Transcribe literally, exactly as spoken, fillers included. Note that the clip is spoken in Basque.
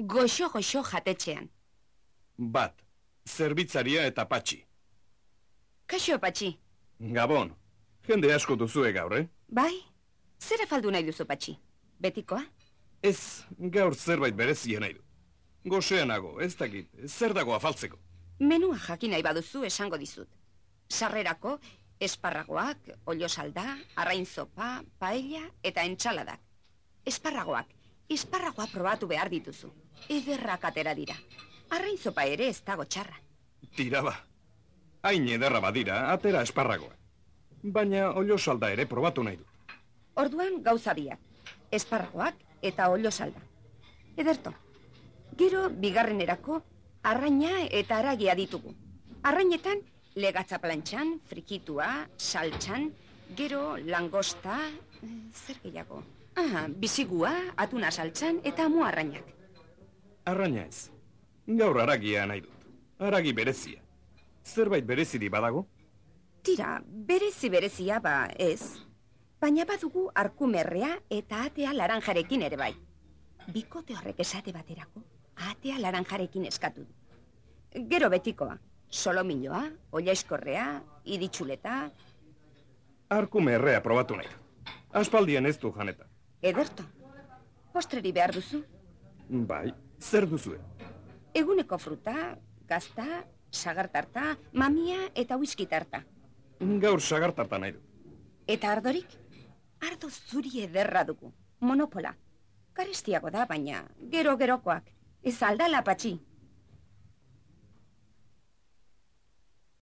goxo-goxo jatetxean. Bat, zerbitzaria eta Patxi. Kaixo, Patxi. Gabon, jende asko duzue gaur, eh? Bai, zera faldu nahi duzu, Patxi? Betikoa? Ez, gaur zerbait berezia nahi du. Goxeanago, ez dakit, zer dago afaltzeko. Menua jakin nahi baduzu esango dizut. Sarrerako, esparragoak, oliosalda, arrainzopa, paella eta entxaladak. Esparragoak, esparragoa probatu behar dituzu. Ederrak atera dira. Arrainzopa ere ez dago txarra. Tira ba, hain ederra badira, atera esparragoa. Baina oliosalda ere probatu nahi du. Orduan gauza biak, esparragoak eta oliosalda. Ederto, gero bigarrenerako arraina eta haragia ditugu. Arrainetan, legatza plantxan, frikitua, saltxan, gero langosta, zer gehiago? Ah, bizigua, atuna saltxan eta mu arrainak. Arraina ez. Gaur haragia nahi dut. Haragi berezia. Zerbait bereziri badago? Tira, berezi berezia ba ez. Baina badugu arkumerrea eta atea laranjarekin ere bai. Bikote horrek esate baterako, atea laranjarekin eskatu du. Gero betikoa, solomilloa, ollaiskorrea, iditxuleta... Arkumerrea probatu nahi du. Aspaldian ez du janeta. Ederto, postreri behar duzu? Bai, zer duzue? Eguneko fruta, gazta, sagartarta, mamia eta whisky tarta. Gaur sagartarta nahi du. Eta ardorik? Ardo zuri ederra dugu, monopola. Garestiago da, baina gero-gerokoak. Ez aldala, Patxi.